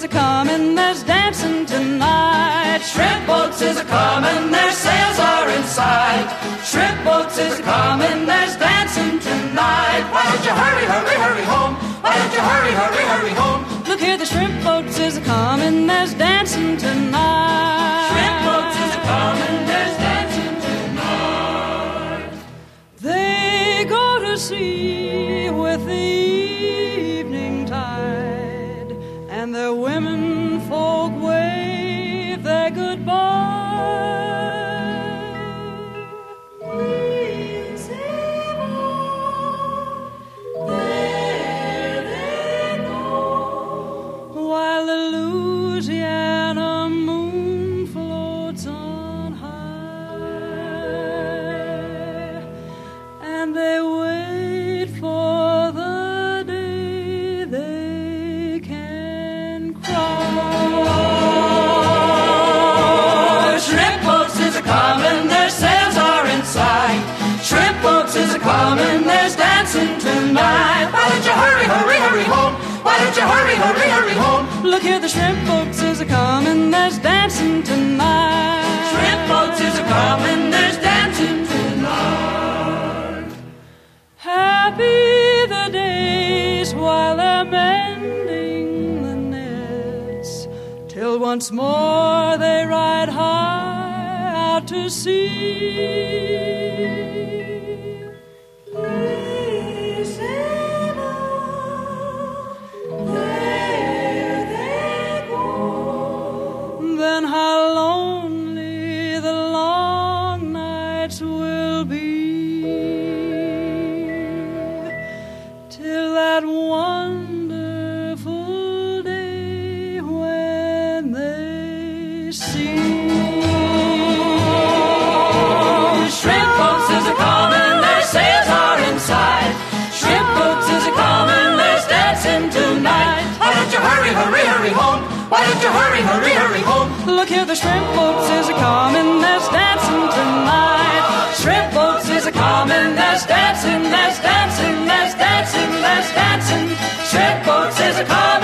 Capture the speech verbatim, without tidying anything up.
is a-comin', there's dancing tonight. Shrimp boats is a-comin', their sails are inside. Shrimp boats is a-comin', there's dancing tonight. Why don't you hurry, hurry, hurry home? Why don't you hurry, hurry, hurry home? Look here, the shrimp boats is a-comin', there's dancing tonight. Shrimp boats is a-comin', there's dancing tonight. They go to sea with the evening tide, and their women folk wave their goodbye. Please save on, there they go, while the Louisiana moon floats on high, and they wait for the day they can cry. Shrimp boats is a-comin', their sails are inside. Shrimp boats is a-comin', there's dancing tonight. Why don't you hurry, hurry, hurry home? Why don't you hurry, hurry, hurry home? Look here, the shrimp boats is a-comin', there's dancing tonight. Shrimp boats is a-comin', there's dancing tonight. Happy the days while they're mending the nets, till once more they ride high out to sea. Please save on, there they go. Then how lonely the long nights will be, till that wonderful day when they see. Shrimp boats is a-comin', their sails are inside. Shrimp boats is a-comin', there's dancing tonight. Why don't you hurry, hurry, hurry home? Why don't you hurry, hurry, hurry home? Look here, the shrimp boats is a-comin', there's dancing tonight. Shrimp boats is a-comin', there's dancing, there's dancing, there's dancing, there's dancing. Shrimp boats is a-comin'.